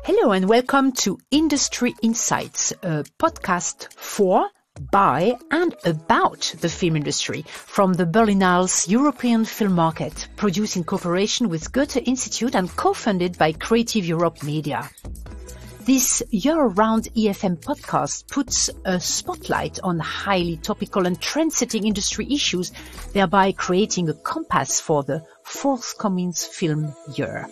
Hello and welcome to Industry Insights, a podcast for, by and about the film industry from the Berlinale's European film market, produced in cooperation with Goethe Institute and co-funded by Creative Europe Media. This year-round EFM podcast puts a spotlight on highly topical and trend-setting industry issues, thereby creating a compass for the forthcoming film year.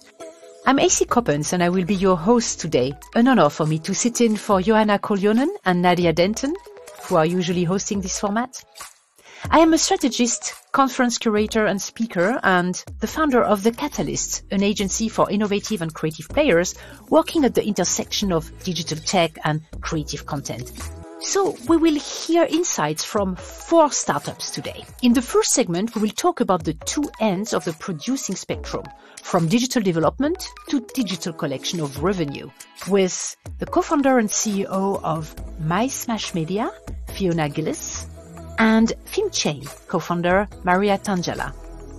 I'm AC Coppens and I will be your host today. An honor for me to sit in for Johanna Koljonen and Nadia Denton, who are usually hosting this format. I am a strategist, conference curator and speaker, and the founder of The Catalyst, an agency for innovative and creative players working at the intersection of digital tech and creative content. So we will hear insights from 4 startups today. In the first segment, we will talk about the 2 ends of the producing spectrum, from digital development to digital collection of revenue, with the co-founder and CEO of MySmashMedia, Fiona Gillis, and FilmChain co-founder Maria Tangela.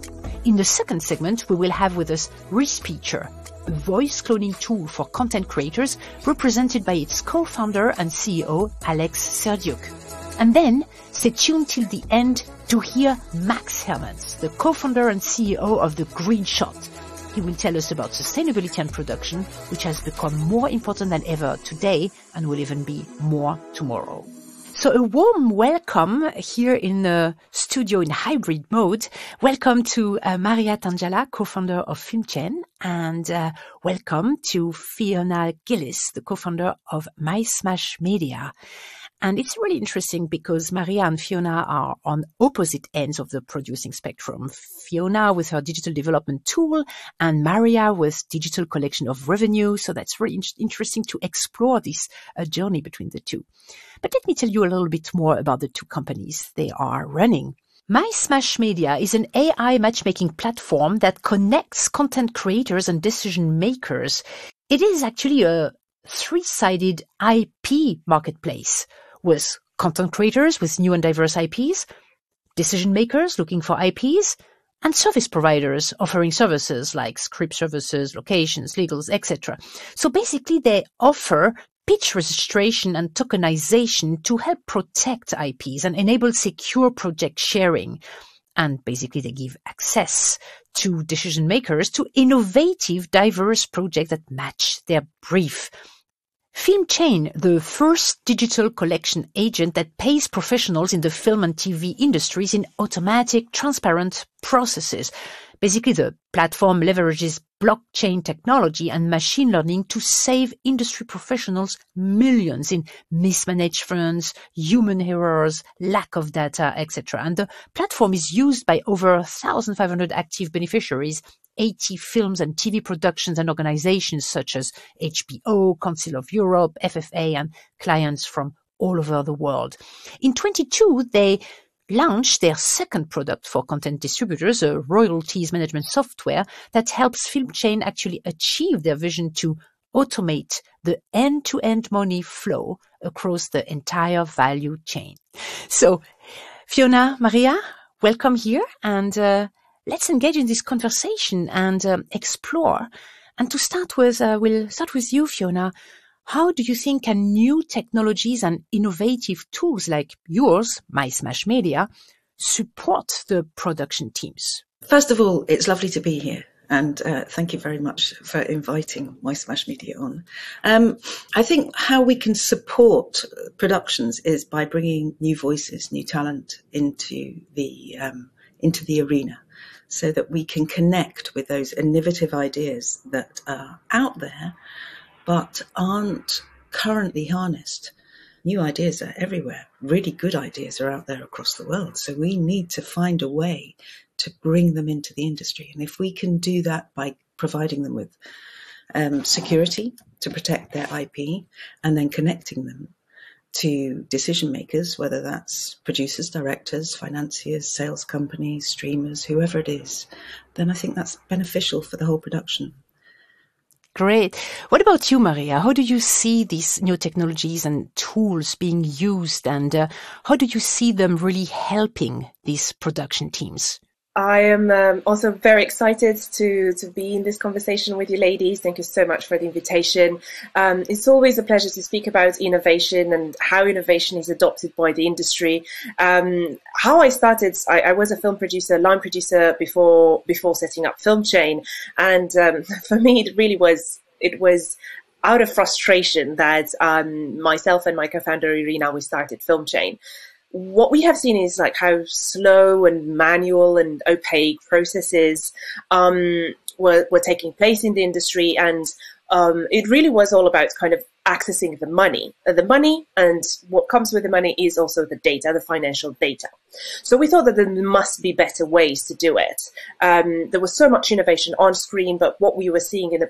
In the second segment, we will have with us Respeecher, a voice cloning tool for content creators represented by its co-founder and CEO Alex Serdiuk. And then stay tuned till the end to hear Max Hermans, the co-founder and CEO of The Green Shot. He will tell us about sustainability and production, which has become more important than ever today and will even be more tomorrow. So a warm welcome here in the studio in hybrid mode. Welcome to Maria Tangela, co-founder of FilmChain, and welcome to Fiona Gillis, the co-founder of MySmashMedia. And it's really interesting because Maria and Fiona are on opposite ends of the producing spectrum. Fiona with her digital development tool and Maria with digital collection of revenue. So that's really interesting to explore this journey between the two. But let me tell you a little bit more about the 2 companies they are running. MySmashMedia is an AI matchmaking platform that connects content creators and decision makers. It is actually a 3-sided IP marketplace, with content creators with new and diverse IPs, decision makers looking for IPs, and service providers offering services like script services, locations, legals, etc. So basically they offer pitch registration and tokenization to help protect IPs and enable secure project sharing. And basically they give access to decision makers to innovative, diverse projects that match their brief. FilmChain, the first digital collection agent that pays professionals in the film and TV industries in automatic, transparent processes. Basically, the platform leverages blockchain technology and machine learning to save industry professionals millions in mismanaged funds, human errors, lack of data, etc. And the platform is used by over 1,500 active beneficiaries, 80 films and TV productions and organizations such as HBO, Council of Europe, FFA, and clients from all over the world. In 2022, they launched their second product for content distributors, a royalties management software that helps FilmChain actually achieve their vision to automate the end-to-end money flow across the entire value chain. So, Fiona, Maria, welcome here, and let's engage in this conversation and explore. And to start with, we'll start with you, Fiona. How do you think can new technologies and innovative tools like yours, MySmashMedia, support the production teams? First of all, it's lovely to be here. And thank you very much for inviting MySmashMedia on. I think how we can support productions is by bringing new voices, new talent into the arena, so that we can connect with those innovative ideas that are out there but aren't currently harnessed. New ideas are everywhere. Really good ideas are out there across the world. So we need to find a way to bring them into the industry. And if we can do that by providing them with security to protect their IP and then connecting them to decision makers, whether that's producers, directors, financiers, sales companies, streamers, whoever it is, then I think that's beneficial for the whole production. Great. What about you, Maria? How do you see these new technologies and tools being used, and how do you see them really helping these production teams? I am also very excited to be in this conversation with you ladies. Thank you so much for the invitation. It's always a pleasure to speak about innovation and how innovation is adopted by the industry. How I started, I was a film producer, line producer before setting up Film Chain. And for me, it was out of frustration that myself and my co-founder Irina, we started Film Chain. What we have seen is like how slow and manual and opaque processes were taking place in the industry, and it really was all about kind of accessing the money, and what comes with the money is also the data, the financial data. So we thought that there must be better ways to do it. There was so much innovation on screen, but what we were seeing in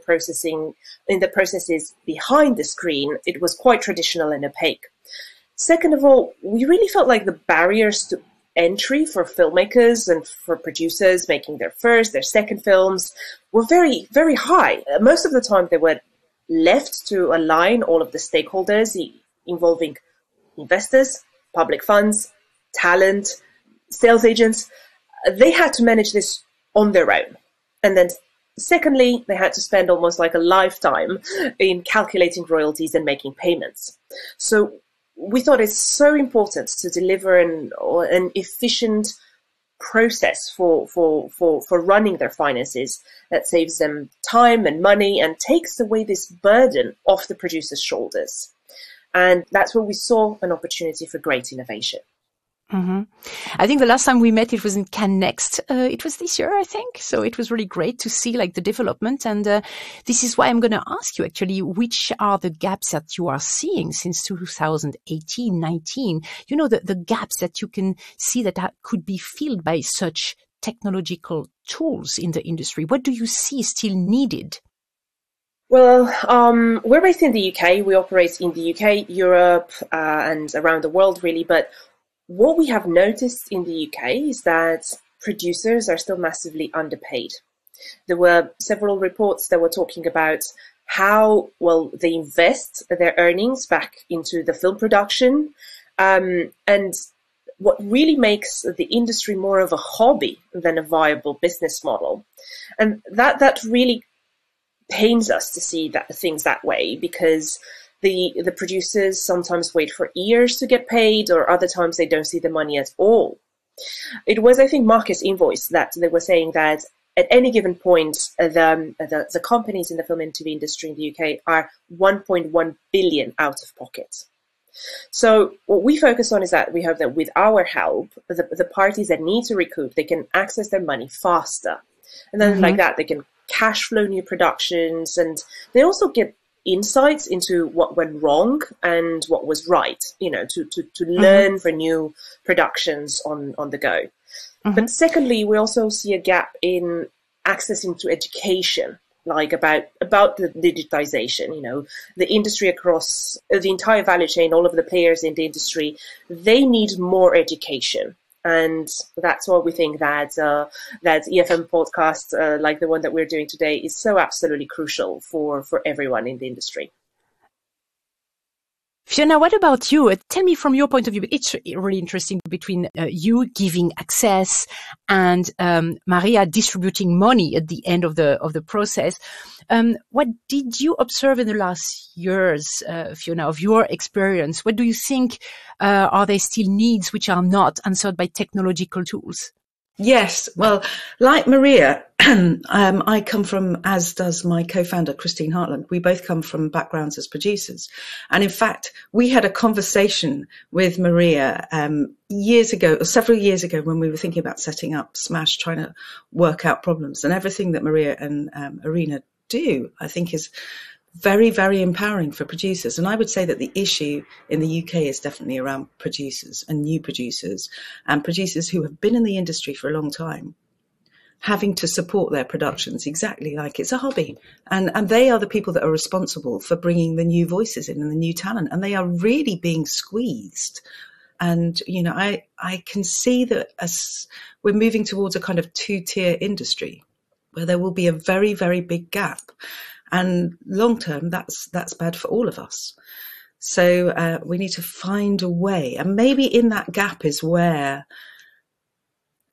the processes behind the screen, it was quite traditional and opaque. Second of all, we really felt like the barriers to entry for filmmakers and for producers making their first, their second films were very, very high. Most of the time they were left to align all of the stakeholders involving investors, public funds, talent, sales agents. They had to manage this on their own. And then secondly, they had to spend almost like a lifetime in calculating royalties and making payments. So we thought it's so important to deliver an efficient process for running their finances that saves them time and money and takes away this burden off the producer's shoulders. And that's where we saw an opportunity for great innovation. Mm-hmm. I think the last time we met, it was in Cannes Next. It was this year, I think. So it was really great to see like the development. And this is why I'm going to ask you actually, which are the gaps that you are seeing since 2018, 19? You know, the gaps that you can see that could be filled by such technological tools in the industry. What do you see still needed? Well, we're based in the UK. We operate in the UK, Europe, and around the world really. But what we have noticed in the UK is that producers are still massively underpaid. There were several reports that were talking about how well they invest their earnings back into the film production, and what really makes the industry more of a hobby than a viable business model. And that really pains us to see things that way, because the producers sometimes wait for years to get paid, or other times they don't see the money at all. It was, I think, Marcus Invoice that they were saying that at any given point, the companies in the film and TV industry in the UK are 1.1 billion out of pocket. So what we focus on is that we hope that with our help, the parties that need to recoup, they can access their money faster. And then like that, they can cash flow new productions, and they also get insights into what went wrong and what was right, you know, to learn for new productions on the go. But secondly, we also see a gap in accessing to education, like about the digitization. You know, the industry across the entire value chain, all of the players in the industry, they need more education. And that's why we think that EFM podcast, like the one that we're doing today, is so absolutely crucial for everyone in the industry. Fiona, what about you? Tell me from your point of view. It's really interesting between you giving access and Maria distributing money at the end of the process. What did you observe in the last years, Fiona, of your experience? What do you think are there still needs which are not answered by technological tools? Yes, well, like Maria, I come from, as does my co-founder, Christine Hartland, we both come from backgrounds as producers. And in fact, we had a conversation with Maria several years ago, when we were thinking about setting up Smash, trying to work out problems. And everything that Maria and Irina do, I think, is very, very empowering for producers. And I would say that the issue in the UK is definitely around producers and new producers and producers who have been in the industry for a long time, having to support their productions exactly like it's a hobby. And they are the people that are responsible for bringing the new voices in and the new talent. And they are really being squeezed. And, you know, I can see that as we're moving towards a kind of two-tier industry where there will be a very, very big gap. And long term, that's bad for all of us. So we need to find a way. And maybe in that gap is where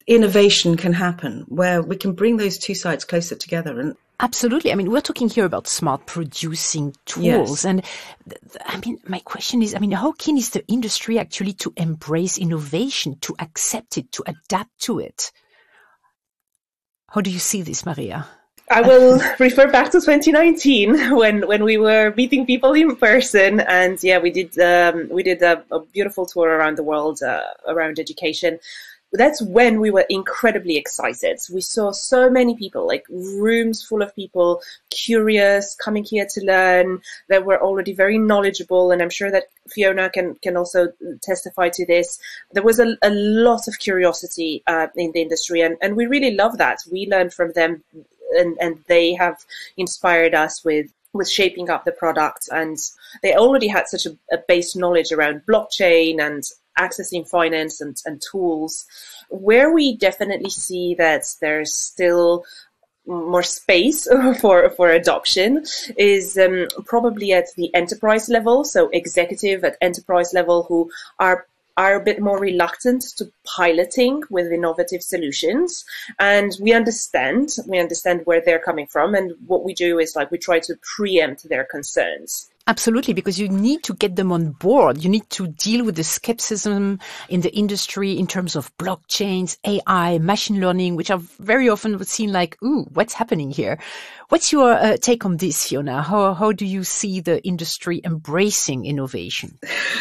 innovation can happen, where we can bring those two sides closer together. And absolutely. I mean, we're talking here about smart producing tools. Yes. And my question is, how keen is the industry actually to embrace innovation, to accept it, to adapt to it? How do you see this, Maria? I will refer back to 2019 when we were meeting people in person, and we did a beautiful tour around the world around education. That's when we were incredibly excited. We saw so many people, like rooms full of people, curious, coming here to learn. They were already very knowledgeable, and I'm sure that Fiona can also testify to this. There was a lot of curiosity in the industry, and we really love that. We learned from them, and they have inspired us with shaping up the product. And they already had such a base knowledge around blockchain and accessing finance and tools. Where we definitely see that there's still more space for adoption is probably at the enterprise level. So executive at enterprise level who are a bit more reluctant to piloting with innovative solutions. And we understand where they're coming from. And what we do is we try to preempt their concerns. Absolutely, because you need to get them on board. You need to deal with the skepticism in the industry in terms of blockchains, AI, machine learning, which are very often seen like, ooh, what's happening here? What's your take on this, Fiona? How do you see the industry embracing innovation?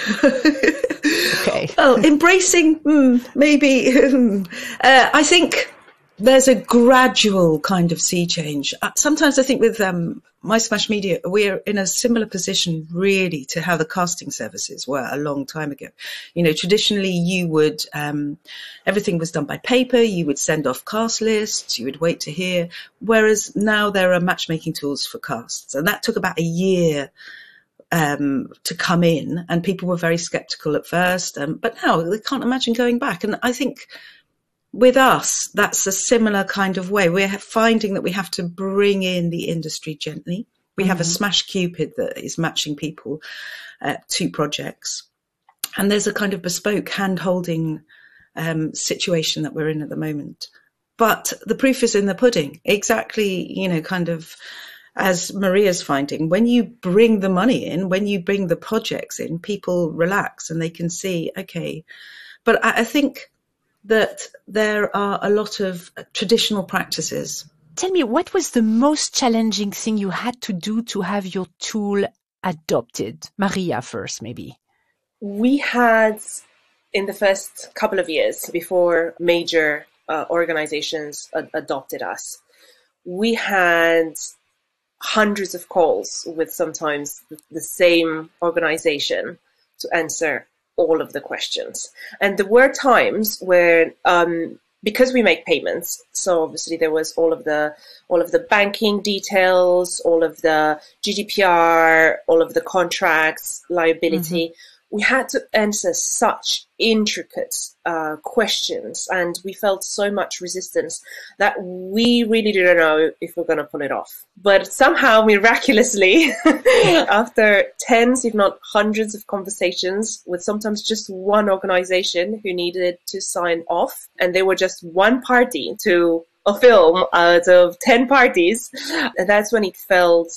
Okay. Well, embracing, maybe. I think there's a gradual kind of sea change. Sometimes I think with My Smash Media, we're in a similar position really to how the casting services were a long time ago. Traditionally you would, everything was done by paper. You would send off cast lists. You would wait to hear. Whereas now there are matchmaking tools for casts. And that took about a year to come in, and people were very skeptical at first. But now they can't imagine going back. And I think with us, that's a similar kind of way. We're finding that we have to bring in the industry gently. We have a Smash Cupid that is matching people to projects. And there's a kind of bespoke hand-holding situation that we're in at the moment. But the proof is in the pudding. Exactly, kind of as Maria's finding, when you bring the money in, when you bring the projects in, people relax and they can see, okay. But I think that there are a lot of traditional practices. Tell me, what was the most challenging thing you had to do to have your tool adopted? Maria first, maybe. We had, in the first couple of years before major organizations adopted us, we had hundreds of calls with sometimes the same organization to answer all of the questions. And there were times where, because we make payments, so obviously there was all of the banking details, all of the GDPR, all of the contracts, liability. We had to answer such intricate questions, and we felt so much resistance that we really didn't know if we're going to pull it off. But somehow, miraculously, after tens, if not hundreds of conversations with sometimes just one organization who needed to sign off, and they were just one party to a film out of 10 parties, and that's when it felt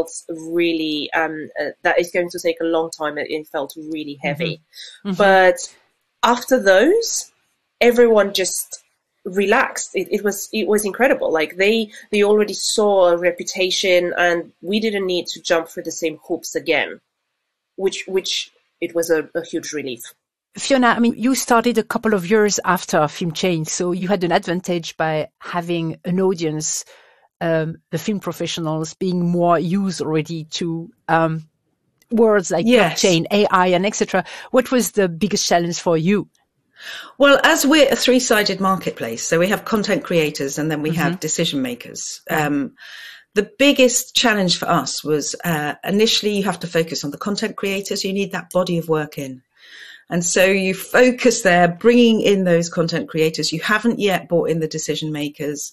really that it's going to take a long time. It felt really heavy. But after those, everyone just relaxed. It was incredible. Like they already saw a reputation, and we didn't need to jump through the same hoops again, which it was a huge relief. Fiona, you started a couple of years after Film Change, so you had an advantage by having an audience, the film professionals being more used already to words like blockchain, AI, and etc. What was the biggest challenge for you? Well, as we're a three-sided marketplace, so we have content creators and then we have decision makers. The biggest challenge for us was initially you have to focus on the content creators. You need that body of work in. And so you focus there, bringing in those content creators. You haven't yet brought in the decision makers.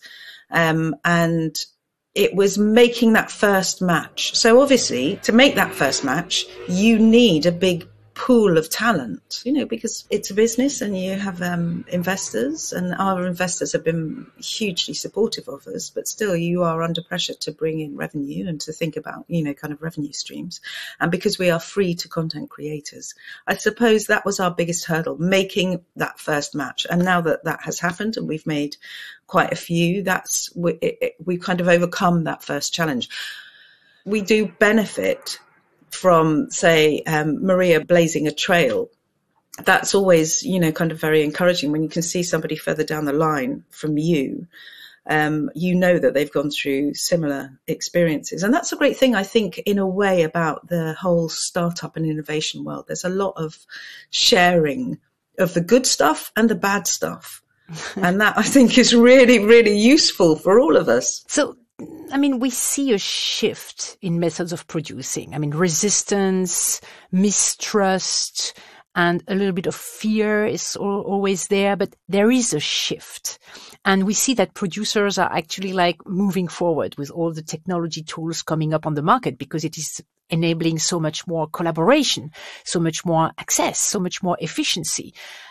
And it was making that first match. So obviously, to make that first match, you need a big pool of talent, because it's a business and you have investors, and our investors have been hugely supportive of us, but still you are under pressure to bring in revenue and to think about, kind of revenue streams. And because we are free to content creators, I suppose that was our biggest hurdle, making that first match. And now that has happened and we've made quite a few, we've kind of overcome that first challenge. We do benefit from, say, Maria blazing a trail. That's always, kind of very encouraging when you can see somebody further down the line from you. That they've gone through similar experiences. And that's a great thing, I think, in a way, about the whole startup and innovation world. There's a lot of sharing of the good stuff and the bad stuff. And that, I think, is really, really useful for all of us. So, we see a shift in methods of producing. Resistance, mistrust, and a little bit of fear is always there, but there is a shift. And we see that producers are actually moving forward with all the technology tools coming up on the market, because it is enabling so much more collaboration, so much more access, so much more efficiency.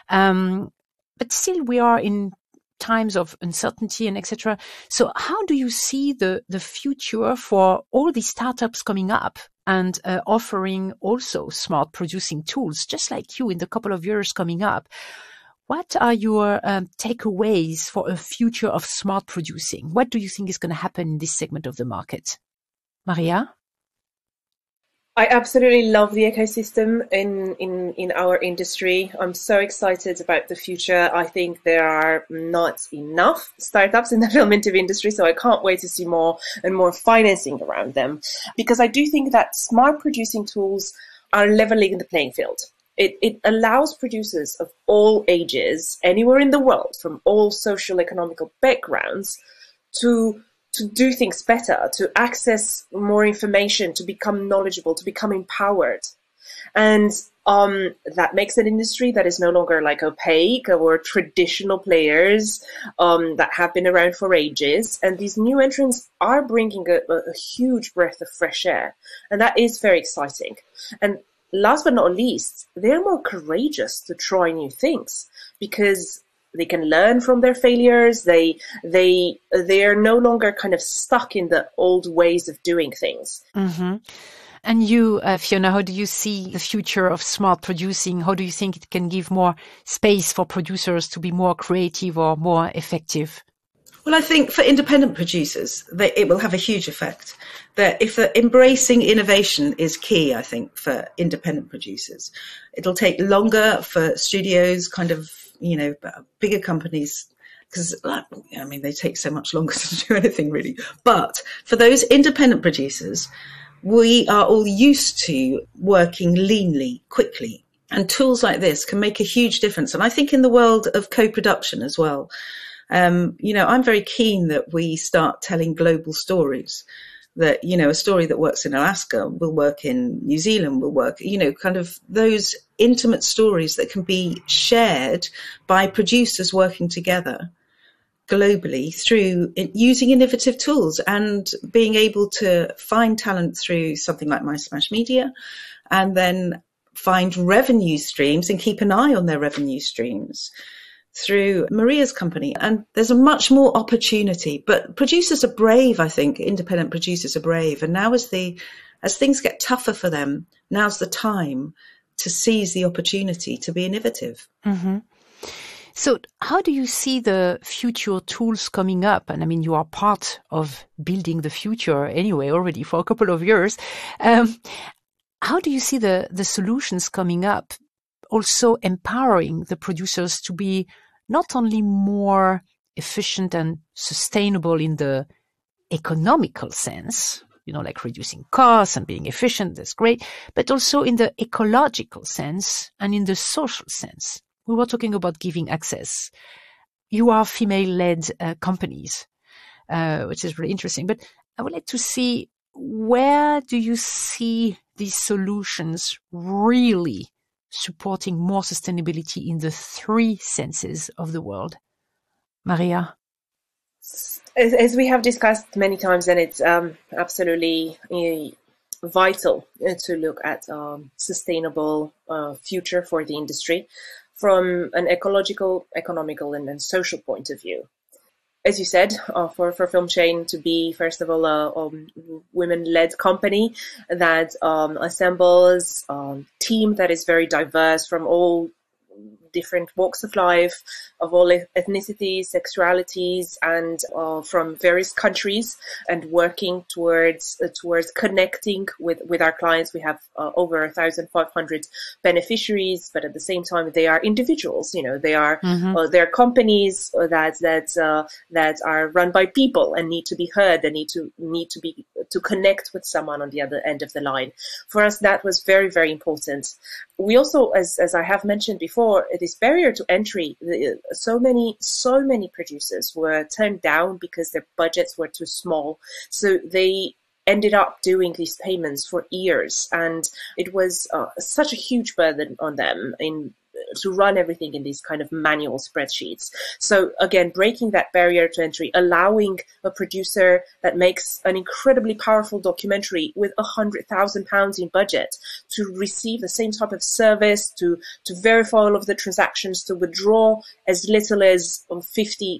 But still we are in times of uncertainty and etc. So how do you see the future for all these startups coming up and offering also smart producing tools, just like you in the couple of years coming up? What are your takeaways for a future of smart producing? What do you think is going to happen in this segment of the market? Maria? I absolutely love the ecosystem in our industry. I'm so excited about the future. I think there are not enough startups in the film and TV industry, so I can't wait to see more and more financing around them, because I do think that smart producing tools are leveling the playing field. It allows producers of all ages, anywhere in the world, from all social economical backgrounds, to do things better, to access more information, to become knowledgeable, to become empowered. And that makes an industry that is no longer opaque or traditional players that have been around for ages. And these new entrants are bringing a huge breath of fresh air. And that is very exciting. And last but not least, they're more courageous to try new things, because they can learn from their failures. They are no longer kind of stuck in the old ways of doing things. Mm-hmm. And you, Fiona, how do you see the future of smart producing? How do you think it can give more space for producers to be more creative or more effective? Well, I think for independent producers, it will have a huge effect. That if embracing innovation is key, I think, for independent producers, it'll take longer for studios, kind of, bigger companies, because, they take so much longer to do anything really. But for those independent producers, we are all used to working leanly, quickly. And tools like this can make a huge difference. And I think in the world of co-production as well, I'm very keen that we start telling global stories. That, a story that works in Alaska will work in New Zealand, will work, kind of those intimate stories that can be shared by producers working together globally through using innovative tools and being able to find talent through something like My Smash Media, and then find revenue streams and keep an eye on their revenue streams through Maria's company. And there's a much more opportunity, but producers are brave. I think independent producers are brave. And now as things get tougher for them, now's the time to seize the opportunity to be innovative. Mm-hmm. So how do you see the future tools coming up? And you are part of building the future anyway, already for a couple of years. How do you see the solutions coming up, also empowering the producers to be not only more efficient and sustainable in the economical sense, like reducing costs and being efficient, that's great, but also in the ecological sense and in the social sense? We were talking about giving access. You are female-led companies, which is really interesting. But I would like to see, where do you see these solutions really supporting more sustainability in the three senses of the world? Maria? As we have discussed many times, and it's absolutely vital to look at sustainable future for the industry from an ecological, economical, and social point of view. As you said, for Film Chain to be, first of all, a women-led company that assembles a team that is very diverse from all different walks of life, of all ethnicities, sexualities, and from various countries, and working towards connecting with our clients. We have over 1,500 beneficiaries, but at the same time, they are individuals. They are they're companies that are run by people and need to be heard. They need to connect with someone on the other end of the line. For us, that was very, very important. We also, as I have mentioned before, this barrier to entry, so many producers were turned down because their budgets were too small. So they ended up doing these payments for years, and it was such a huge burden on them to run everything in these kind of manual spreadsheets. So again, breaking that barrier to entry, allowing a producer that makes an incredibly powerful documentary with £100,000 in budget to receive the same type of service, to verify all of the transactions, to withdraw as little as £50.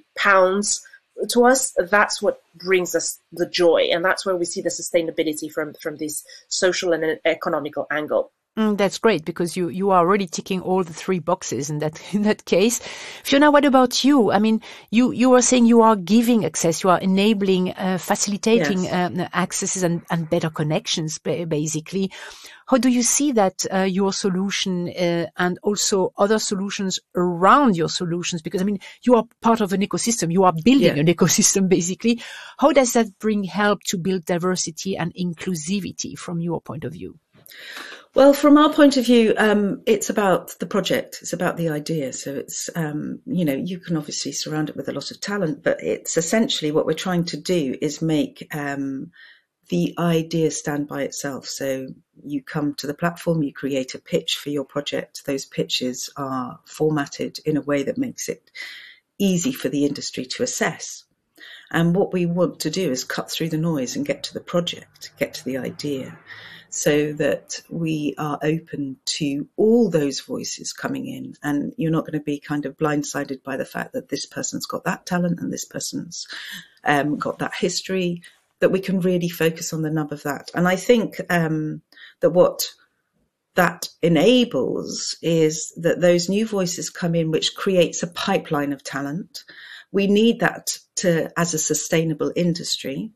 To us, that's what brings us the joy, and that's where we see the sustainability from this social and economical angle. That's great, because you are already ticking all the three boxes in that case. Fiona, what about you? I mean, you were saying you are giving access, you are enabling, facilitating accesses and better connections, basically. How do you see that your solution and also other solutions around your solutions? Because, I mean, you are part of an ecosystem. You are building an ecosystem, basically. How does that bring help to build diversity and inclusivity from your point of view? Well, from our point of view, it's about the project. It's about the idea. So it's, you can obviously surround it with a lot of talent, but it's essentially what we're trying to do is make the idea stand by itself. So you come to the platform, you create a pitch for your project. Those pitches are formatted in a way that makes it easy for the industry to assess. And what we want to do is cut through the noise and get to the project, get to the idea, so that we are open to all those voices coming in, and you're not going to be kind of blindsided by the fact that this person's got that talent and this person's got that history, that we can really focus on the nub of that. And I think that what that enables is that those new voices come in, which creates a pipeline of talent. We need that as a sustainable industry.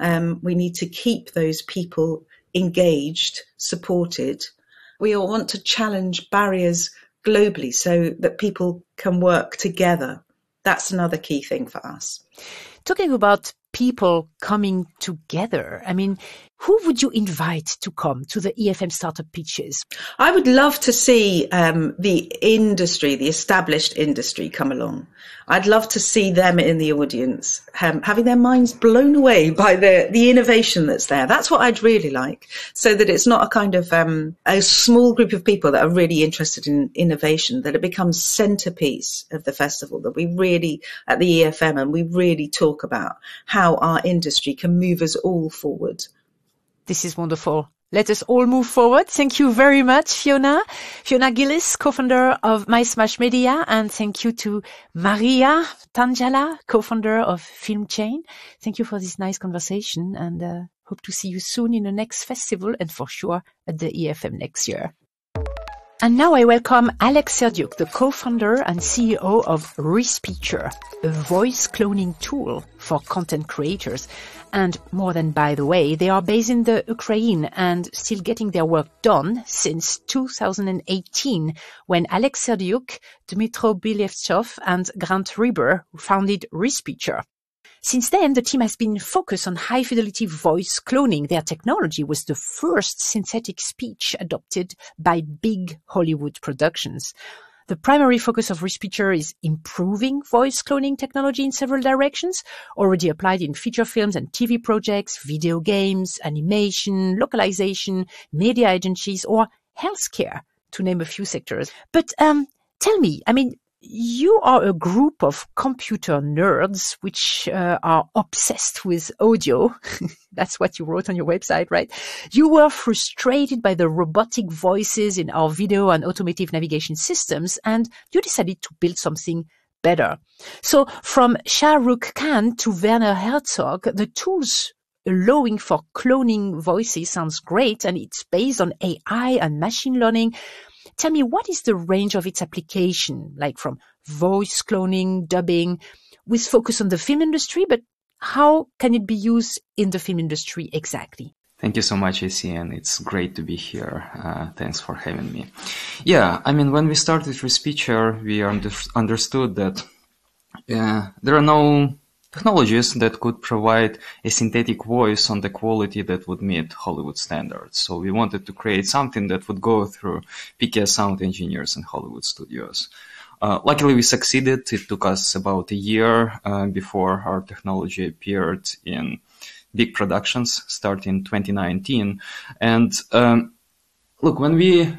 We need to keep those people engaged, supported. We all want to challenge barriers globally so that people can work together. That's another key thing for us. Talking about people coming together, I mean, who would you invite to come to the EFM Startup Pitches? I would love to see the industry, the established industry, come along. I'd love to see them in the audience, having their minds blown away by the innovation that's there. That's what I'd really like, so that it's not a kind of a small group of people that are really interested in innovation, that it becomes centerpiece of the festival, that we really, at the EFM, and we really talk about how our industry can move us all forward. This is wonderful. Let us all move forward. Thank you very much, Fiona. Fiona Gillis, co-founder of MySmash Media, and thank you to Maria Tanjala, co-founder of Film Chain. Thank you for this nice conversation, and hope to see you soon in the next festival, and for sure at the EFM next year. And now I welcome Alex Serdiuk, the co-founder and CEO of Respeecher, a voice cloning tool for content creators. And more than by the way, they are based in the Ukraine and still getting their work done since 2018, when Alex Serdiuk, Dmytro Bielevchov and Grant Reber founded Respeecher. Since then, the team has been focused on high-fidelity voice cloning. Their technology was the first synthetic speech adopted by big Hollywood productions. The primary focus of Respeecher is improving voice cloning technology in several directions, already applied in feature films and TV projects, video games, animation, localization, media agencies, or healthcare, to name a few sectors. But tell me, I mean, you are a group of computer nerds which are obsessed with audio. That's what you wrote on your website, right? You were frustrated by the robotic voices in our video and automotive navigation systems, and you decided to build something better. So from Shah Rukh Khan to Werner Herzog, the tools allowing for cloning voices sounds great, and it's based on AI and machine learning. Tell me, what is the range of its application, like from voice cloning, dubbing, with focus on the film industry, but how can it be used in the film industry exactly? Thank you so much, AC, and it's great to be here. Thanks for having me. Yeah, I mean, when we started with Speecher, we understood that there are no technologies that could provide a synthetic voice on the quality that would meet Hollywood standards. So we wanted to create something that would go through PKS sound engineers in Hollywood studios. Luckily, we succeeded. It took us about a year before our technology appeared in big productions, starting 2019. And look, when we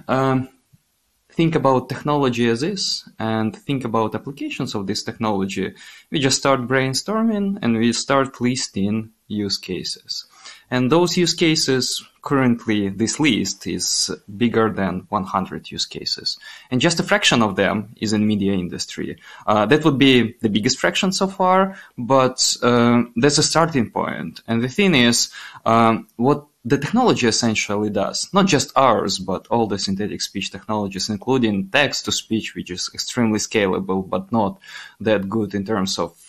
think about technology as is and think about applications of this technology, we just start brainstorming and we start listing use cases. And those use cases, currently this list is bigger than 100 use cases. And just a fraction of them is in media industry. That would be the biggest fraction so far, but that's a starting point. And the thing is, what the technology essentially does, not just ours, but all the synthetic speech technologies, including text-to-speech, which is extremely scalable, but not that good in terms of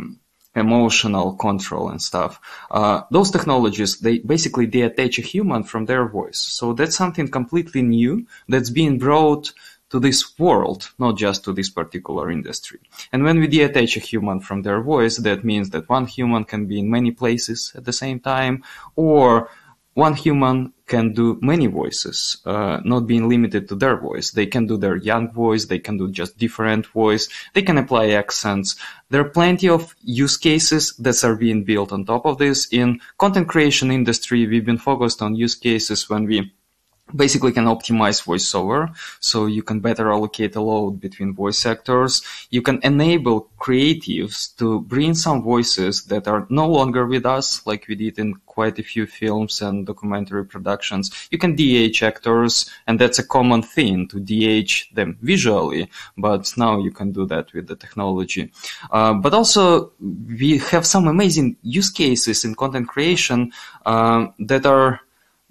emotional control and stuff. Those technologies, they attach a human from their voice. So that's something completely new that's being brought to this world, not just to this particular industry. And when we detach a human from their voice, that means that one human can be in many places at the same time, or one human can do many voices, not being limited to their voice. They can do their young voice, they can do just different voice, they can apply accents. There are plenty of use cases that are being built on top of this. In content creation industry, we've been focused on use cases when we basically can optimize voiceover, so you can better allocate a load between voice actors. You can enable creatives to bring some voices that are no longer with us, like we did in quite a few films and documentary productions. You can DH actors, and that's a common thing, to DH them visually, but now you can do that with the technology. But also, we have some amazing use cases in content creation that are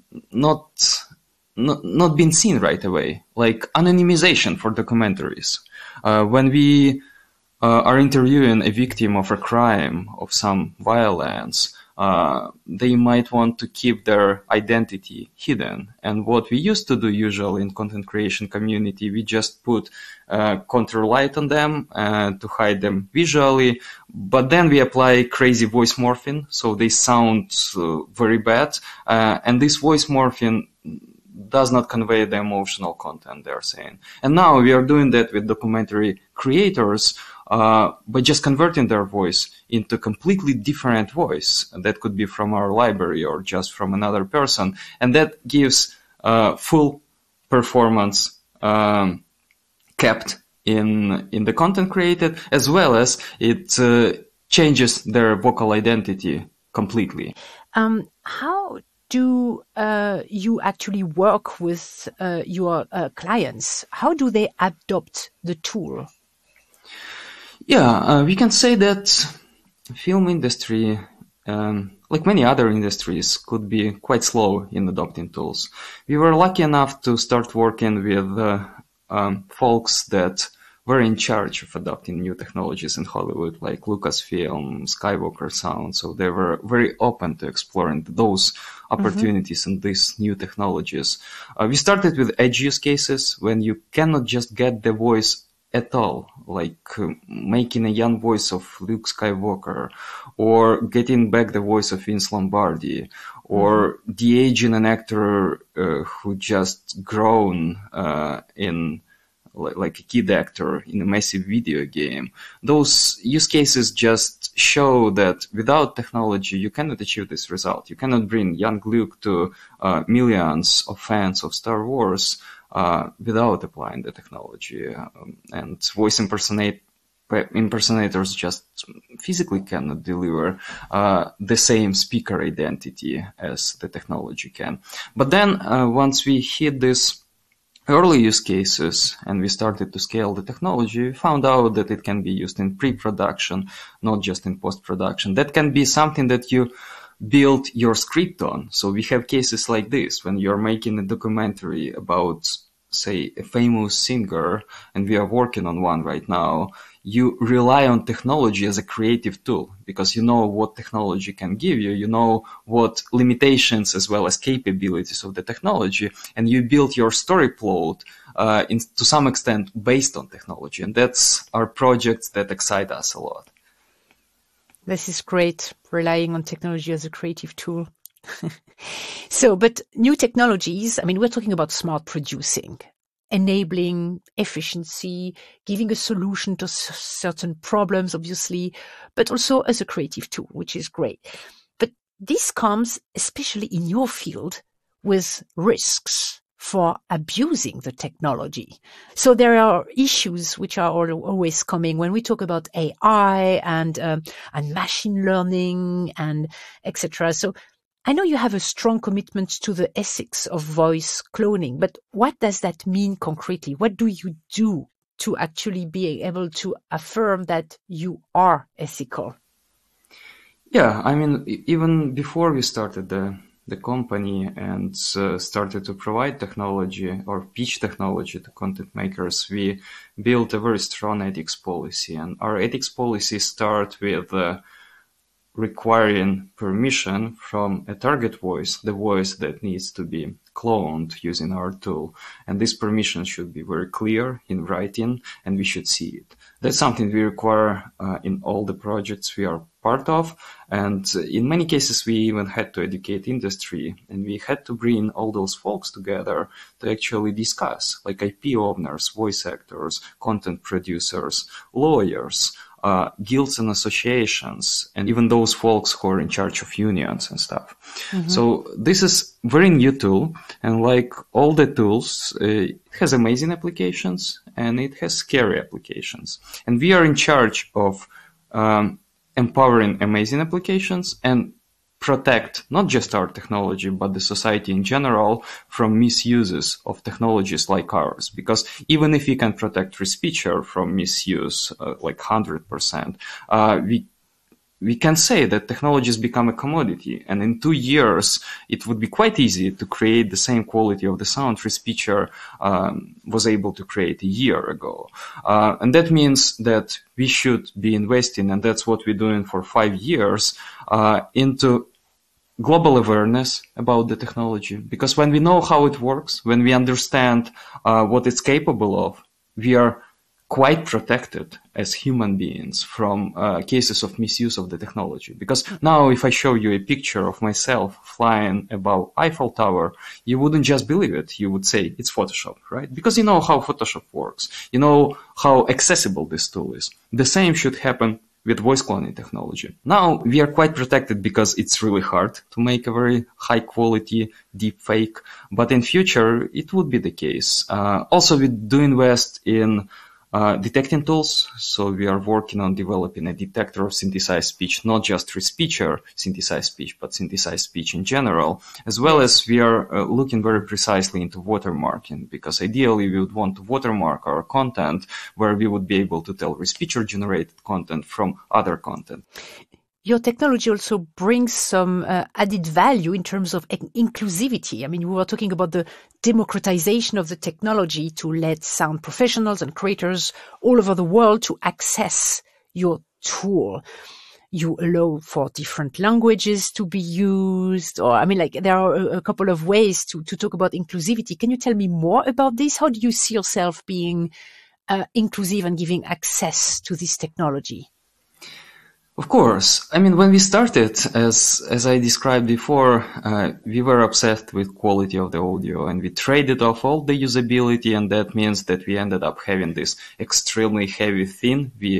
not been seen right away, like anonymization for documentaries. When we are interviewing a victim of a crime, of some violence, they might want to keep their identity hidden. And what we used to do usually in content creation community, we just put contour light on them to hide them visually, but then we apply crazy voice morphing, so they sound very bad. And this voice morphing does not convey the emotional content they're saying. And now we are doing that with documentary creators by just converting their voice into completely different voice. That could be from our library or just from another person. And that gives full performance kept in the content created, as well as it changes their vocal identity completely. How do you actually work with your clients? How do they adopt the tool? Yeah, we can say that film industry, like many other industries, could be quite slow in adopting tools. We were lucky enough to start working with folks that were in charge of adopting new technologies in Hollywood, like Lucasfilm, Skywalker Sound. So they were very open to exploring those opportunities and these new technologies. We started with edge use cases when you cannot just get the voice at all, like making a young voice of Luke Skywalker, or getting back the voice of Vince Lombardi, or de-aging an actor who just grown in like a kid actor in a massive video game. Those use cases just show that without technology, you cannot achieve this result. You cannot bring young Luke to millions of fans of Star Wars without applying the technology. And voice impersonators just physically cannot deliver the same speaker identity as the technology can. But then once we hit this early use cases and we started to scale the technology, we found out that it can be used in pre-production, not just in post-production. That can be something that you build your script on. So we have cases like this when you're making a documentary about, say, a famous singer, and we are working on one right now. You rely on technology as a creative tool because you know what technology can give you, you know what limitations as well as capabilities of the technology, and you build your story plot to some extent based on technology. And that's our projects that excite us a lot. This is great, relying on technology as a creative tool. So, but new technologies, I mean, we're talking about smart producing, enabling efficiency, giving a solution to certain problems, obviously, but also as a creative tool, which is great. But this comes, especially in your field, with risks for abusing the technology. So there are issues which are always coming when we talk about AI and machine learning and etc. So I know you have a strong commitment to the ethics of voice cloning, but what does that mean concretely? What do you do to actually be able to affirm that you are ethical? Yeah, I mean, even before we started the company and started to provide technology or pitch technology to content makers, we built a very strong ethics policy. And our ethics policy starts with requiring permission from a target voice, the voice that needs to be cloned using our tool. And this permission should be very clear in writing, and we should see it. That's something we require in all the projects we are part of. And in many cases, we even had to educate industry, and we had to bring all those folks together to actually discuss, like IP owners, voice actors, content producers, lawyers, guilds and associations, and even those folks who are in charge of unions and stuff. Mm-hmm. So this is very new tool, and like all the tools, it has amazing applications and it has scary applications. And we are in charge of empowering amazing applications and protect not just our technology, but the society in general from misuses of technologies like ours. Because even if we can protect free speech from misuse, like 100%, we can say that technologies become a commodity. And in 2 years, it would be quite easy to create the same quality of the sound free speech was able to create a year ago. And that means that we should be investing, and that's what we're doing for 5 years, into global awareness about the technology. Because when we know how it works, when we understand what it's capable of, we are quite protected as human beings from cases of misuse of the technology. Because now if I show you a picture of myself flying above Eiffel Tower, you wouldn't just believe it. You would say it's Photoshop, right? Because you know how Photoshop works. You know how accessible this tool is. The same should happen with voice cloning technology. Now we are quite protected because it's really hard to make a very high quality deep fake, but in future it would be the case. Also we do invest in detecting tools. So we are working on developing a detector of synthesized speech, not just free speech or synthesized speech, but synthesized speech in general, as well as we are looking very precisely into watermarking, because ideally we would want to watermark our content where we would be able to tell free speech or generated content from other content. Your technology also brings some added value in terms of inclusivity. I mean, we were talking about the democratization of the technology to let sound professionals and creators all over the world to access your tool. You allow for different languages to be used, or I mean, like there are a couple of ways to talk about inclusivity. Can you tell me more about this? How do you see yourself being inclusive and giving access to this technology? Of course. I mean, when we started, as I described before, we were obsessed with quality of the audio, and we traded off all the usability, and that means that we ended up having this extremely heavy thing we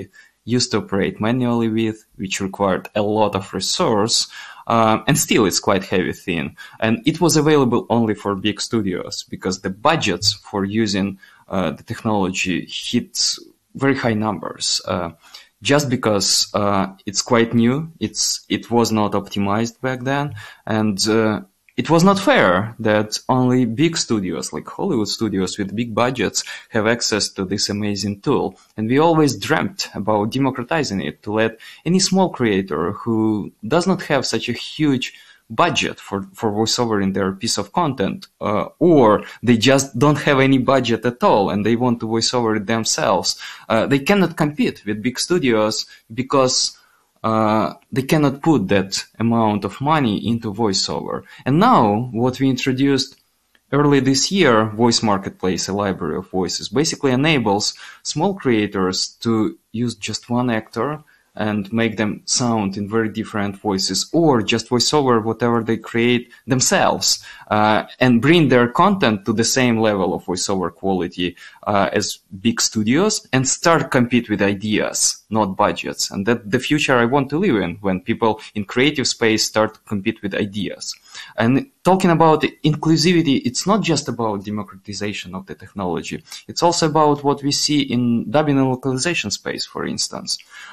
used to operate manually with, which required a lot of resource. And still it's quite heavy thin. And it was available only for big studios because the budgets for using the technology hit very high numbers. Just because it's quite new, it was not optimized back then, and it was not fair that only big studios, like Hollywood studios with big budgets, have access to this amazing tool. And we always dreamt about democratizing it to let any small creator who does not have such a huge budget for voiceover in their piece of content, or they just don't have any budget at all and they want to voiceover it themselves. They cannot compete with big studios because they cannot put that amount of money into voiceover. And now what we introduced early this year, Voice Marketplace, a library of voices, basically enables small creators to use just one actor and make them sound in very different voices, or just voice over whatever they create themselves, and bring their content to the same level of voiceover quality as big studios, and start compete with ideas, not budgets. And that's the future I want to live in, when people in creative space start to compete with ideas. And talking about inclusivity, it's not just about democratization of the technology. It's also about what we see in dubbing and localization space, for instance.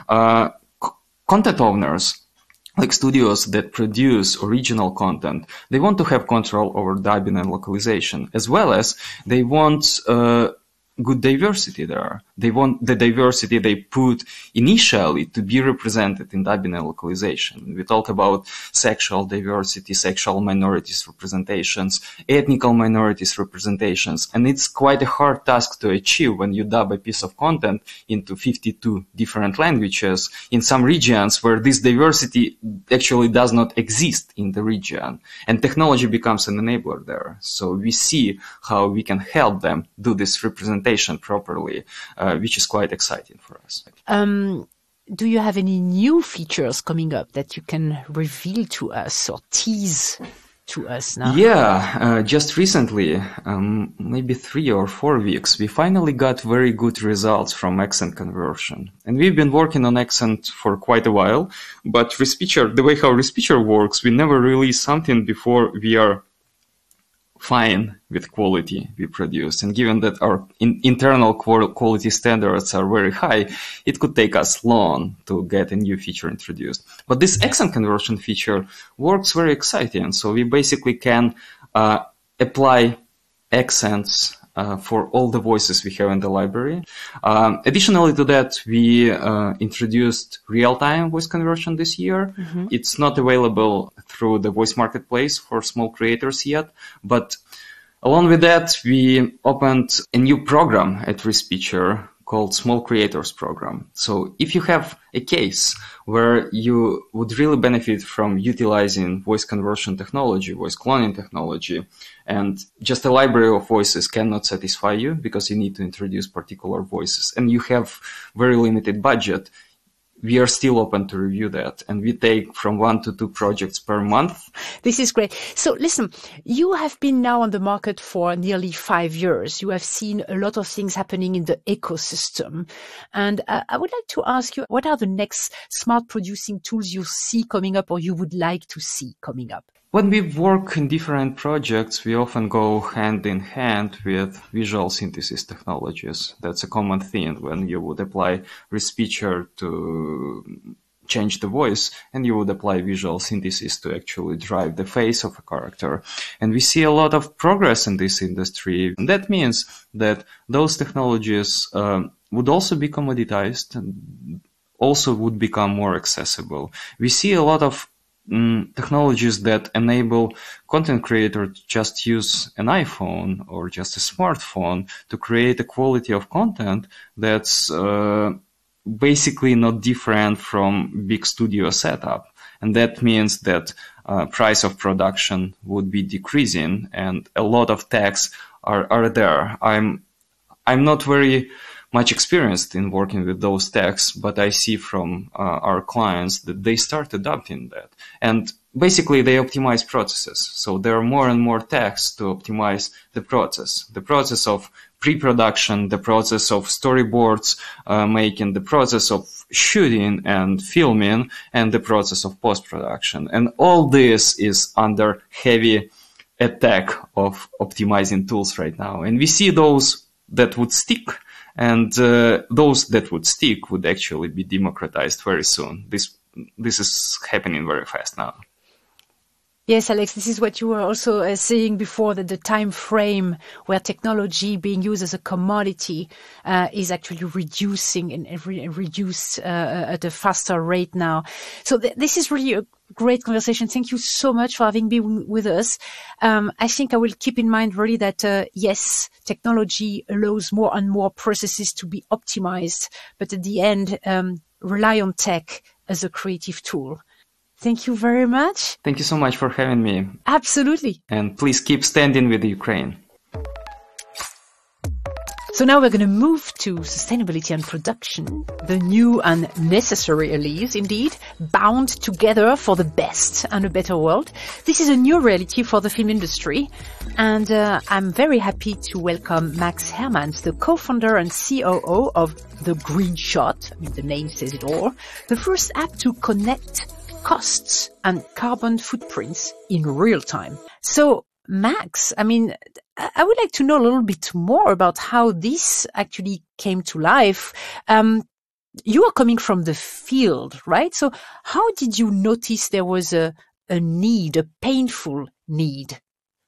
Content owners, like studios that produce original content, they want to have control over dubbing and localization, as well as they want good diversity there. They want the diversity they put initially to be represented in dubbing and localization. We talk about sexual diversity, sexual minorities representations, ethnical minorities representations, and it's quite a hard task to achieve when you dub a piece of content into 52 different languages in some regions where this diversity actually does not exist in the region. And technology becomes an enabler there. So we see how we can help them do this representation properly, which is quite exciting for us. Do you have any new features coming up that you can reveal to us or tease to us now? Yeah, just recently, maybe 3 or 4 weeks, we finally got very good results from accent conversion. And we've been working on accent for quite a while, but Respeecher, the way how Respeecher works, we never release something before we are fine with quality we produce. And given that our internal quality standards are very high, it could take us long to get a new feature introduced. But this accent conversion feature works very exciting. So we basically can apply accents for all the voices we have in the library. Additionally to that, we introduced real-time voice conversion this year. Mm-hmm. It's not available through the Voice Marketplace for small creators yet, but along with that, we opened a new program at Respeecher called Small Creators Program. So if you have a case where you would really benefit from utilizing voice conversion technology, voice cloning technology, and just a library of voices cannot satisfy you because you need to introduce particular voices, and you have very limited budget, we are still open to review that, and we take from 1 to 2 projects per month. This is great. So listen, you have been now on the market for nearly 5 years. You have seen a lot of things happening in the ecosystem. And I would like to ask you, what are the next smart producing tools you see coming up or you would like to see coming up? When we work in different projects, we often go hand in hand with visual synthesis technologies. That's a common thing when you would apply Respeecher to change the voice, and you would apply visual synthesis to actually drive the face of a character. And we see a lot of progress in this industry. And that means that those technologies would also be commoditized and also would become more accessible. We see a lot of technologies that enable content creator to just use an iPhone or just a smartphone to create a quality of content that's basically not different from big studio setup. And that means that price of production would be decreasing and a lot of tax are there. I'm not very much experienced in working with those techs, but I see from our clients that they start adopting that. And basically, they optimize processes. So there are more and more techs to optimize the process of pre-production, the process of storyboards making, the process of shooting and filming, and the process of post-production. And all this is under heavy attack of optimizing tools right now. And we see those that would stick, and those that would stick would actually be democratized very soon. This is happening very fast now. Yes, Alex, this is what you were also saying before, that the time frame where technology being used as a commodity is actually reducing and reduced at a faster rate now. So this is really a great conversation. Thank you so much for having been with us. I think I will keep in mind really that, yes, technology allows more and more processes to be optimized, but at the end, rely on tech as a creative tool. Thank you very much. Thank you so much for having me. Absolutely. And please keep standing with Ukraine. So now we're going to move to sustainability and production, the new and necessary allies, indeed, bound together for the best and a better world. This is a new reality for the film industry, and I'm very happy to welcome Max Hermans, the co-founder and COO of The Green Shot. I mean, the name says it all. The first app to connect costs and carbon footprints in real time. So, Max, I mean, I would like to know a little bit more about how this actually came to life. You are coming from the field, right? So how did you notice there was a need, a painful need?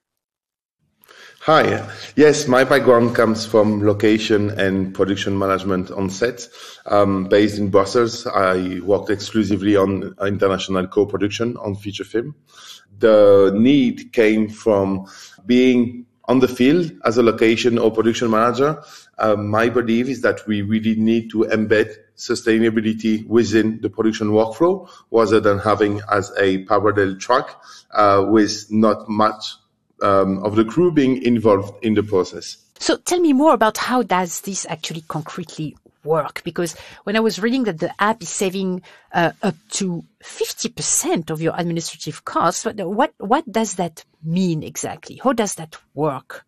Hi. Yes, my background comes from location and production management on set. Based in Brussels, I worked exclusively on international co-production on feature film. The need came from being on the field as a location or production manager. My belief is that we really need to embed sustainability within the production workflow rather than having as a parallel track with not much of the crew being involved in the process. So tell me more about how does this actually concretely work? Because when I was reading that the app is saving up to 50% of your administrative costs, what does that mean exactly? How does that work?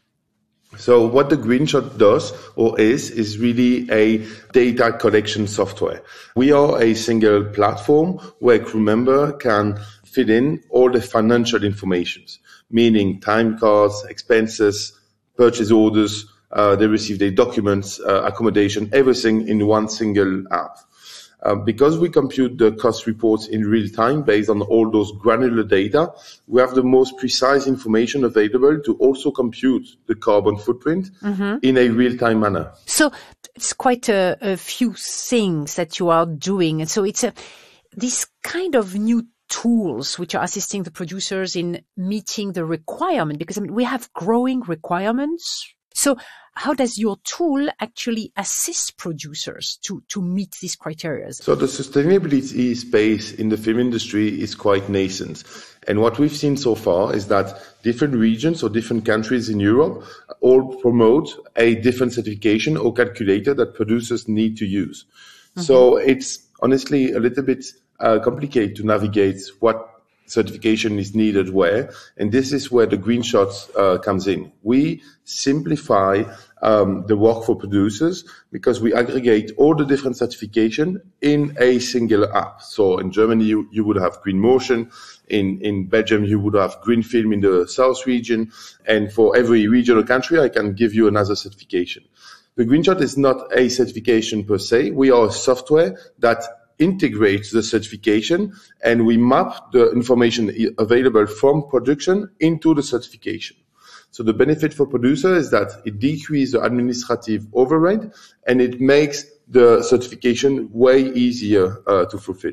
So what the Green Shot does or is really a data collection software. We are a single platform where a crew member can fill in all the financial information, meaning time cards, expenses, purchase orders, they receive their documents, accommodation, everything in one single app. Because we compute the cost reports in real time based on all those granular data, we have the most precise information available to also compute the carbon footprint in a real-time manner. So it's quite a few things that you are doing. And so it's this kind of new tools which are assisting the producers in meeting the requirement, because I mean, we have growing requirements. So how does your tool actually assist producers to meet these criteria? So the sustainability space in the film industry is quite nascent. And what we've seen so far is that different regions or different countries in Europe all promote a different certification or calculator that producers need to use. So it's honestly a little bit complicated to navigate what certification is needed where, and this is where the Green Shot comes in. We simplify the work for producers because we aggregate all the different certification in a single app. So in Germany, you would have Green Motion. In Belgium, you would have Green Film in the South region. And for every regional country, I can give you another certification. The Green Shot is not a certification per se. We are a software that integrates the certification, and we map the information available from production into the certification. So the benefit for producer is that it decreases the administrative overhead and it makes the certification way easier to fulfill.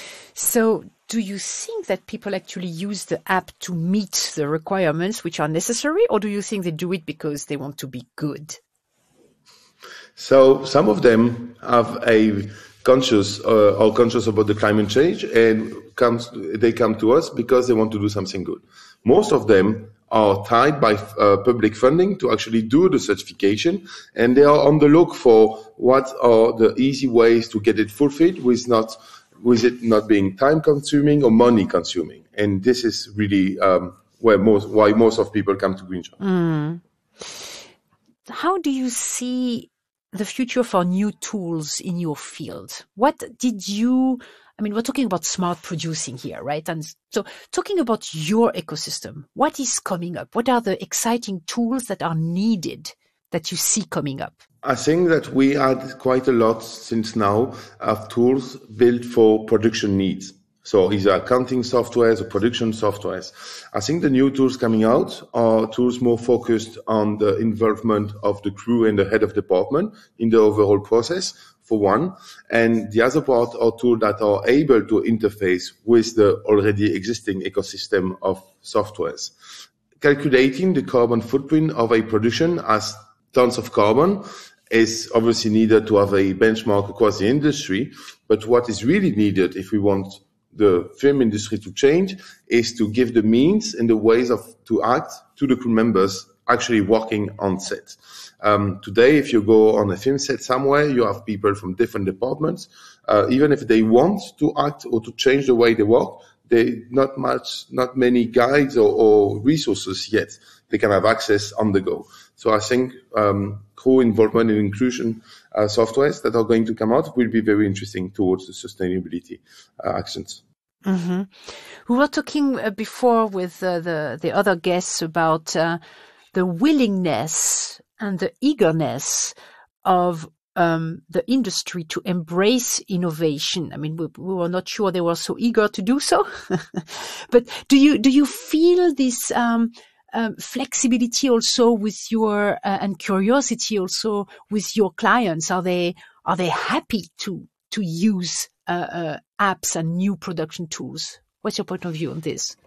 So do you think that people actually use the app to meet the requirements which are necessary, or do you think they do it because they want to be good? So some of them have a conscious about the climate change and they come to us because they want to do something good. Most of them are tied by public funding to actually do the certification, and they are on the look for what are the easy ways to get it fulfilled with it not being time consuming or money consuming. And this is really why most of people come to Greenjob. How do you see the future for new tools in your field? What did you, I mean, we're talking about smart producing here, right? And so talking about your ecosystem, what is coming up? What are the exciting tools that are needed that you see coming up? I think that we had quite a lot since now of tools built for production needs. So either accounting softwares or production softwares. I think the new tools coming out are tools more focused on the involvement of the crew and the head of department in the overall process, for one. And the other part are tools that are able to interface with the already existing ecosystem of softwares. Calculating the carbon footprint of a production as tons of carbon is obviously needed to have a benchmark across the industry. But what is really needed if we want the film industry to change is to give the means and the ways to act to the crew members actually working on set. Today, if you go on a film set somewhere, you have people from different departments. Even if they want to act or to change the way they work, not many guides or resources yet. They can have access on the go. So I think crew involvement and inclusion softwares that are going to come out will be very interesting towards the sustainability actions. Mm-hmm. We were talking before with the other guests about the willingness and the eagerness of the industry to embrace innovation. I mean, we were not sure they were so eager to do so. But do you feel this flexibility also with your and curiosity also with your clients? Are they happy to use apps and new production tools? What's your point of view on this?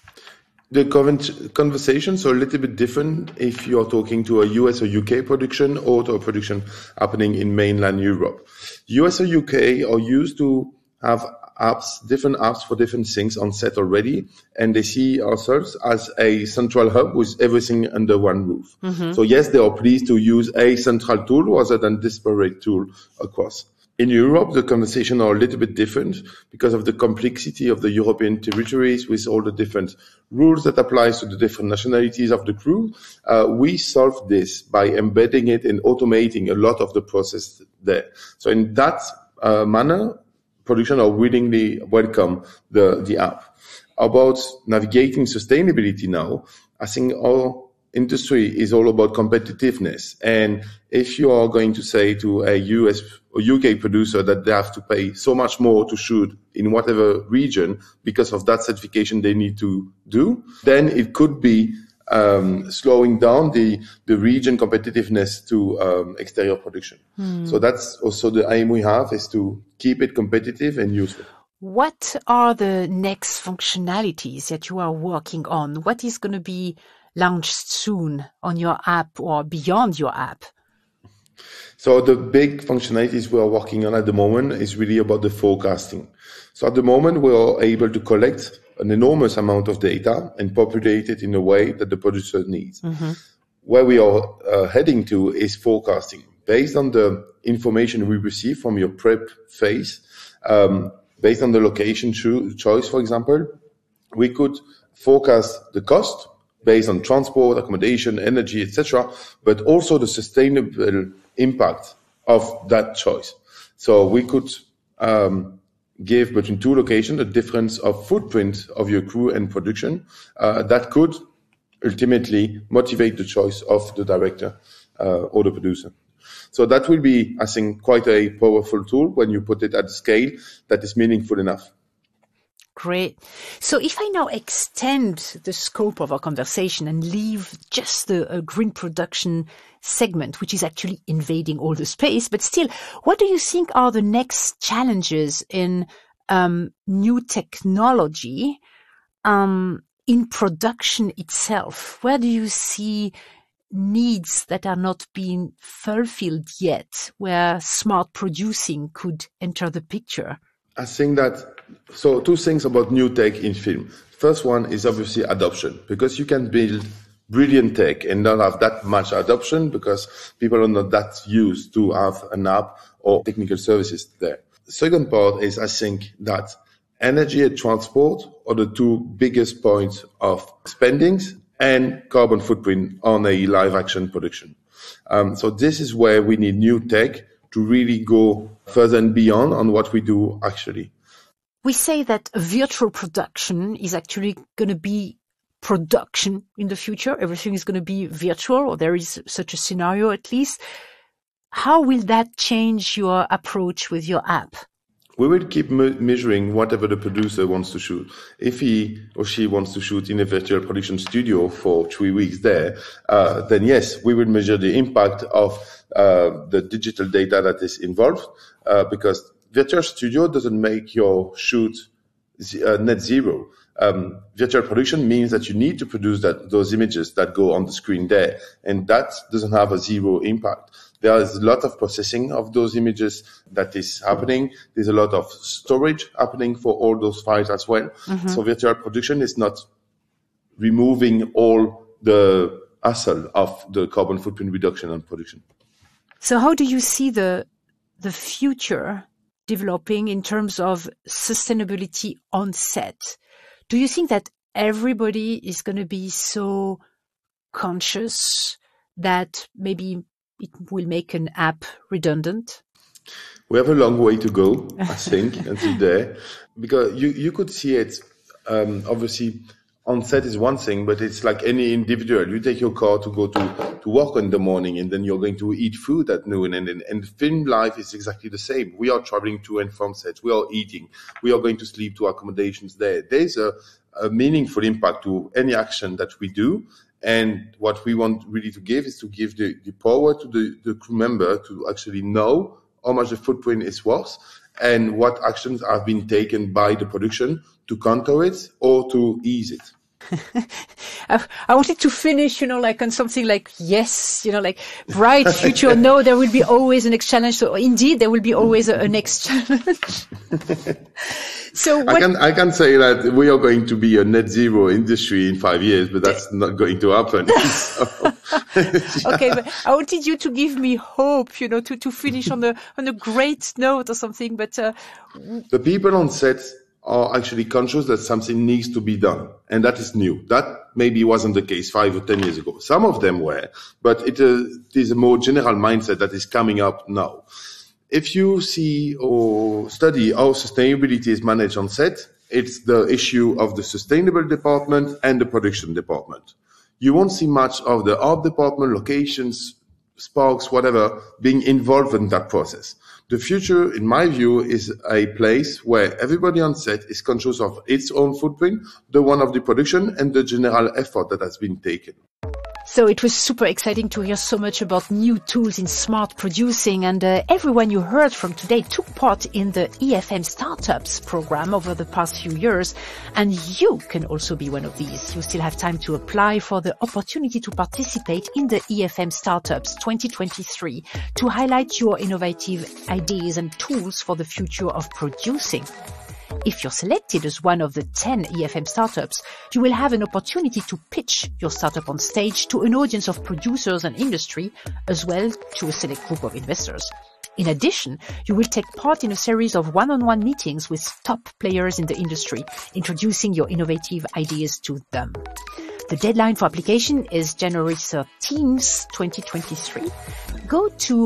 The conversations are a little bit different if you're talking to a US or UK production or to a production happening in mainland Europe. US or UK are used to have different apps for different things on set already, and they see ourselves as a central hub with everything under one roof. Mm-hmm. So yes, they are pleased to use a central tool rather than disparate tool across. In Europe, the conversations are a little bit different because of the complexity of the European territories with all the different rules that apply to the different nationalities of the crew. We solve this by embedding it and automating a lot of the process there. So in that manner, production are willingly welcome the app. About navigating sustainability now, I think our industry is all about competitiveness. And if you are going to say to a US or UK producer that they have to pay so much more to shoot in whatever region because of that certification they need to do, then it could be slowing down the region competitiveness to exterior production. So that's also the aim we have, is to keep it competitive and useful. What are the next functionalities that you are working on? What is going to be launched soon on your app or beyond your app? So the big functionalities we are working on at the moment is really about the forecasting. So at the moment, we are able to collect an enormous amount of data and populate it in a way that the producer needs. Mm-hmm. Where we are heading to is forecasting. Based on the information we receive from your prep phase, based on the location choice, for example, we could forecast the cost based on transport, accommodation, energy, etc., but also the sustainable impact of that choice. So we could give between two locations a difference of footprint of your crew and production that could ultimately motivate the choice of the director or the producer. So that will be, I think, quite a powerful tool when you put it at a scale that is meaningful enough. Great. So if I now extend the scope of our conversation and leave just the green production segment, which is actually invading all the space, but still, what do you think are the next challenges in new technology in production itself? Where do you see needs that are not being fulfilled yet, where smart producing could enter the picture? I think that, so two things about new tech in film. First one is obviously adoption, because you can build brilliant tech and not have that much adoption because people are not that used to have an app or technical services there. Second part is, I think that energy and transport are the two biggest points of spendings and carbon footprint on a live action production. So this is where we need new tech to really go further and beyond on what we do actually. We say that virtual production is actually going to be production in the future. Everything is going to be virtual, or there is such a scenario at least. How will that change your approach with your app? We will keep measuring whatever the producer wants to shoot. If he or she wants to shoot in a virtual production studio for 3 weeks there, then yes, we will measure the impact of the digital data that is involved, because virtual studio doesn't make your shoot net zero. Virtual production means that you need to produce those images that go on the screen there, and that doesn't have a zero impact. There is a lot of processing of those images that is happening. There's a lot of storage happening for all those files as well. Mm-hmm. So virtual production is not removing all the hassle of the carbon footprint reduction on production. So how do you see the future developing in terms of sustainability on set? Do you think that everybody is going to be so conscious that maybe it will make an app redundant? We have a long way to go, I think, until there, because you could see it, obviously on set is one thing, but it's like any individual. You take your car to go to work in the morning, and then you're going to eat food at noon, and film life is exactly the same. We are traveling to and from sets. We are eating. We are going to sleep to accommodations there. There's a meaningful impact to any action that we do. And what we want really to give is to give the power to the crew member to actually know how much the footprint is worth and what actions have been taken by the production to counter it or to ease it. I wanted to finish, like on something like, yes, like bright future. No, there will be always a next challenge. So indeed, there will be always a next challenge. So I can say that we are going to be a net zero industry in 5 years, but that's not going to happen. Okay, but I wanted you to give me hope, to finish on a great note or something. But the people on set are actually conscious that something needs to be done, and that is new. That maybe wasn't the case 5 or 10 years ago. Some of them were, but it is a more general mindset that is coming up now. If you see or study how sustainability is managed on set, it's the issue of the sustainable department and the production department. You won't see much of the art department, locations, sparks, whatever, being involved in that process. The future, in my view, is a place where everybody on set is conscious of its own footprint, the one of the production, and the general effort that has been taken. So it was super exciting to hear so much about new tools in smart producing, and everyone you heard from today took part in the EFM Startups program over the past few years, and you can also be one of these. You still have time to apply for the opportunity to participate in the EFM Startups 2023 to highlight your innovative ideas and tools for the future of producing. If you're selected as one of the 10 EFM startups, you will have an opportunity to pitch your startup on stage to an audience of producers and industry, as well to a select group of investors. In addition, you will take part in a series of one-on-one meetings with top players in the industry, introducing your innovative ideas to them. The deadline for application is January 13th, 2023. Go to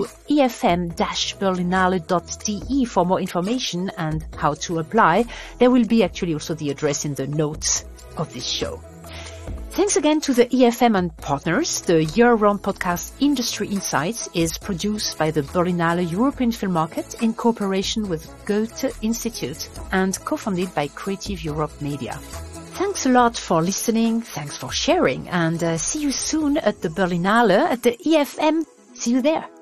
efm-berlinale.de for more information and how to apply. There will be actually also the address in the notes of this show. Thanks again to the EFM and partners. The year-round podcast Industry Insights is produced by the Berlinale European Film Market in cooperation with Goethe Institute and co-funded by Creative Europe Media. Thanks a lot for listening. Thanks for sharing, and see you soon at the Berlinale at the EFM. See you there.